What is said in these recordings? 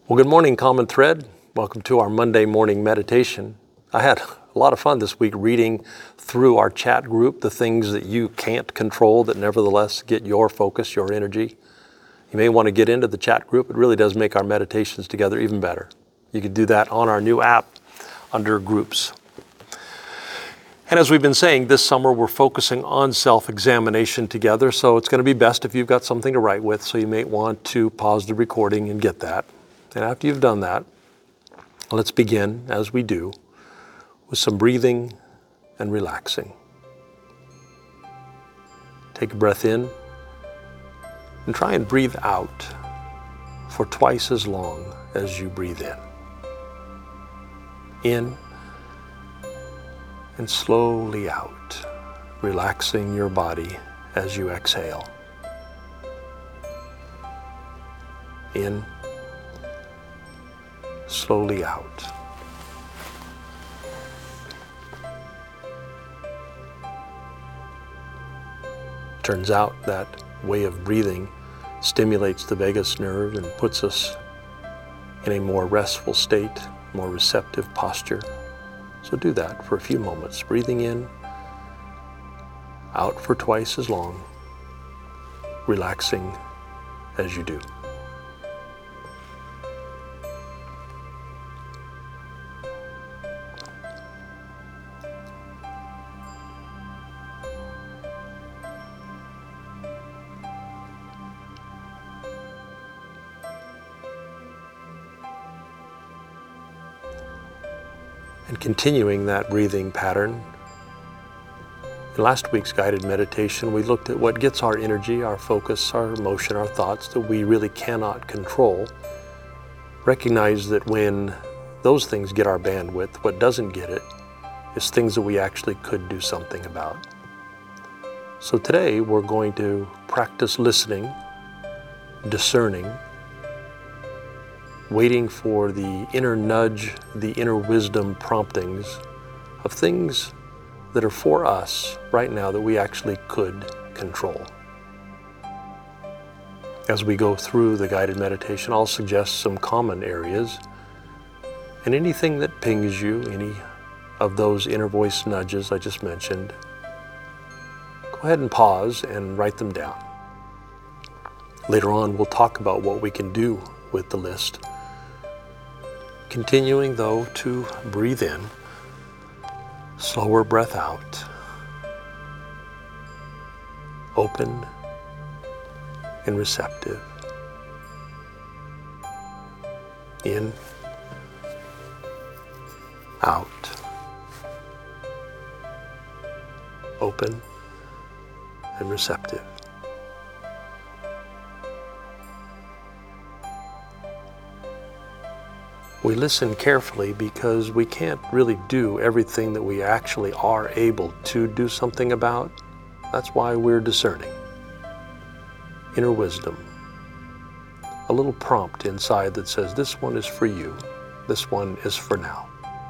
Well, good morning, Common Thread. Welcome to our Monday morning meditation. I had a lot of fun this week reading through our chat group, the things that you can't control that nevertheless get your focus, your energy. You may want to get into the chat group. It really does make our meditations together even better. You can do that on our new app under Groups. And as we've been saying, this summer we're focusing on self-examination together, so it's going to be best if you've got something to write with, so you may want to pause the recording and get that. And after you've done that, let's begin, as we do, with some breathing and relaxing. Take a breath in and try and breathe out for twice as long as you breathe in. In and slowly out, relaxing your body as you exhale. In, slowly out. Turns out that way of breathing stimulates the vagus nerve and puts us in a more restful state, more receptive posture. So do that for a few moments, breathing in, out for twice as long, relaxing as you do. And continuing that breathing pattern, in last week's guided meditation, we looked at what gets our energy, our focus, our emotion, our thoughts that we really cannot control. Recognize that when those things get our bandwidth, what doesn't get it is things that we actually could do something about. So today we're going to practice listening, discerning, waiting for the inner nudge, the inner wisdom promptings of things that are for us right now that we actually could control. As we go through the guided meditation, I'll suggest some common areas, and anything that pings you, any of those inner voice nudges I just mentioned, go ahead and pause and write them down. Later on, we'll talk about what we can do with the list. Continuing, though, to breathe in, slower breath out, open and receptive. In, out, open and receptive. We listen carefully because we can't really do everything that we actually are able to do something about. That's why we're discerning. Inner wisdom. A little prompt inside that says, this one is for you. This one is for now.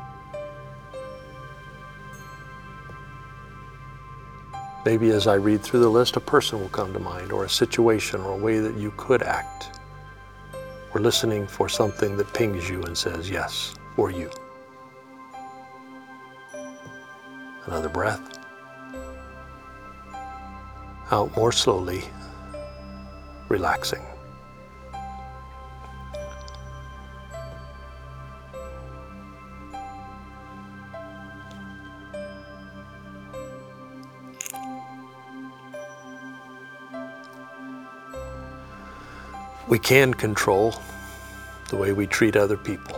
Maybe as I read through the list, a person will come to mind, or a situation, or a way that you could act. We're listening for something that pings you and says, yes, for you. Another breath. Out more slowly, relaxing. We can control the way we treat other people.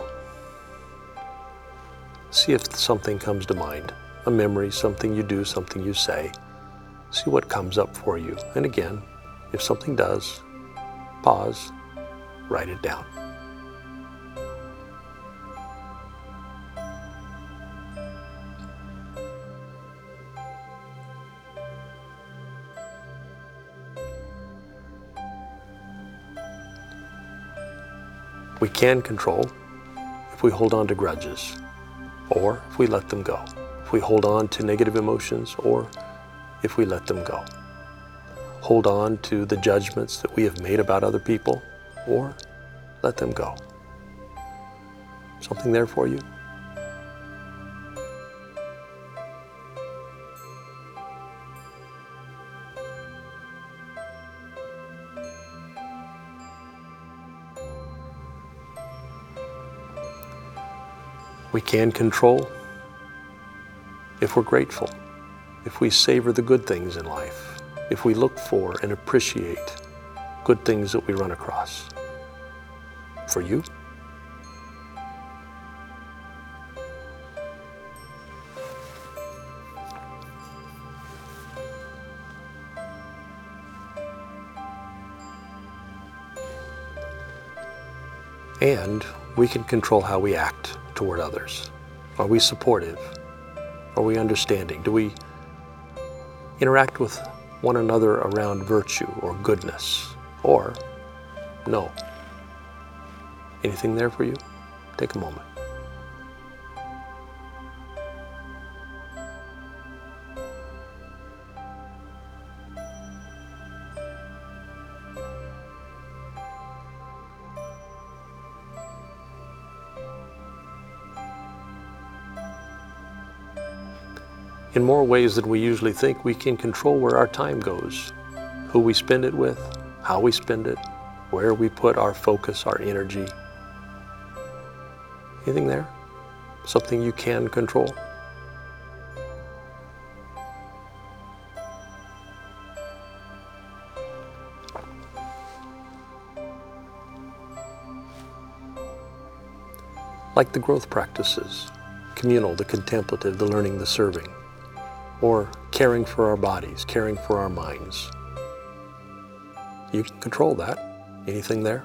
See if something comes to mind, a memory, something you do, something you say. See what comes up for you. And again, if something does, pause, write it down. We can control if we hold on to grudges, or if we let them go. If we hold on to negative emotions, or if we let them go. Hold on to the judgments that we have made about other people, or let them go. Something there for you? We can control if we're grateful, if we savor the good things in life, if we look for and appreciate good things that we run across. For you? And we can control how we act toward others. Are we supportive? Are we understanding? Do we interact with one another around virtue or goodness? Or no? Anything there for you? Take a moment. In more ways than we usually think, we can control where our time goes, who we spend it with, how we spend it, where we put our focus, our energy. Anything there? Something you can control? Like the growth practices, communal, the contemplative, the learning, the serving, or caring for our bodies, caring for our minds. You can control that. Anything there?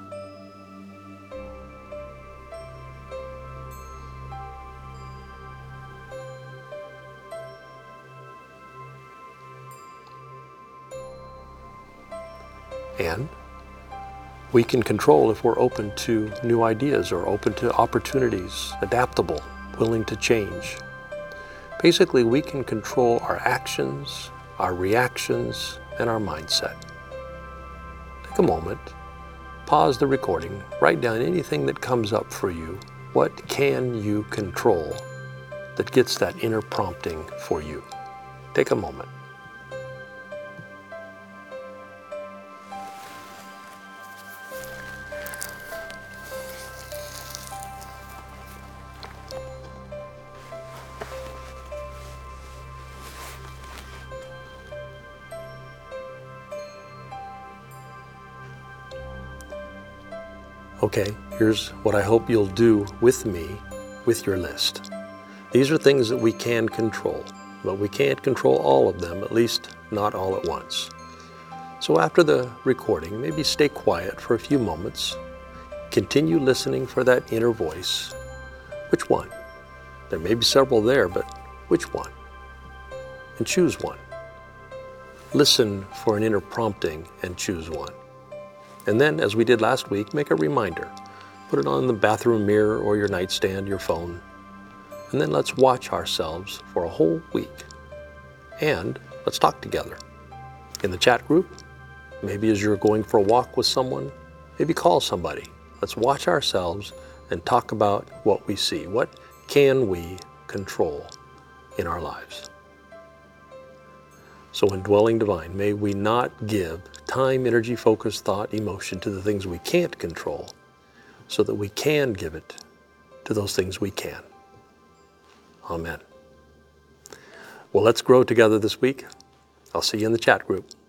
And we can control if we're open to new ideas or open to opportunities, adaptable, willing to change. Basically, we can control our actions, our reactions, and our mindset. Take a moment, pause the recording, write down anything that comes up for you. What can you control that gets that inner prompting for you? Take a moment. Okay, here's what I hope you'll do with me with your list. These are things that we can control, but we can't control all of them, at least not all at once. So after the recording, maybe stay quiet for a few moments. Continue listening for that inner voice. Which one? There may be several there, but which one? And choose one. Listen for an inner prompting and choose one. And then, as we did last week, make a reminder. Put it on the bathroom mirror or your nightstand, your phone. And then let's watch ourselves for a whole week. And let's talk together. In the chat group, maybe as you're going for a walk with someone, maybe call somebody. Let's watch ourselves and talk about what we see. What can we control in our lives? So in Dwelling Divine, may we not give time, energy, focus, thought, emotion to the things we can't control, so that we can give it to those things we can. Amen. Well, let's grow together this week. I'll see you in the chat group.